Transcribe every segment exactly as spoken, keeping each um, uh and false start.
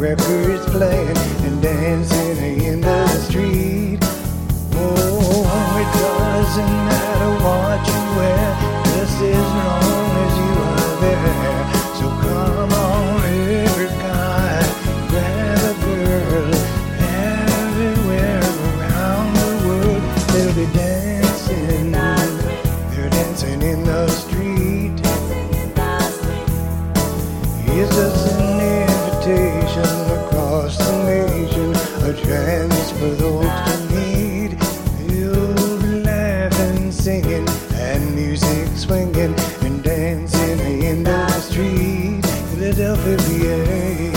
records playing and dancing in the street. Oh, it doesn't matter what you wear, just as long as you are there. So come on, every guy, grab a girl, everywhere around the world. They'll be dancing, they're dancing in the street. It's just an invitation across the nation, a chance for those to meet. You'll be laughing, singing, and music swinging and dancing in the street. Philadelphia, V A,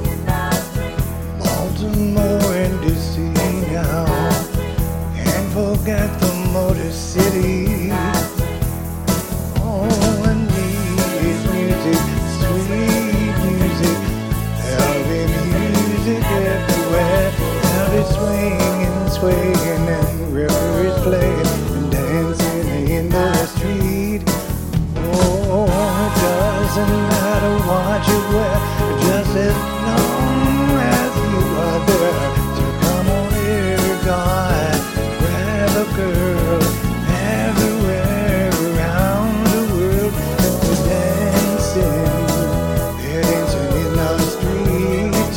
Baltimore, and D C now. Can't forget the Motor City. All I need is music, sweet music. There'll be music everywhere. There'll be swinging, swaying, and records playing and dancing in the street. Oh, it doesn't matter what you wear, just as long as you are there. So come on, every guy, grab a girl, everywhere around the world. They're dancing, they're dancing in the street.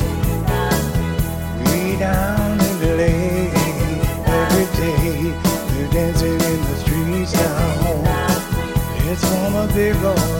We down in the lane, every day, they're dancing in the streets now. It's from a big old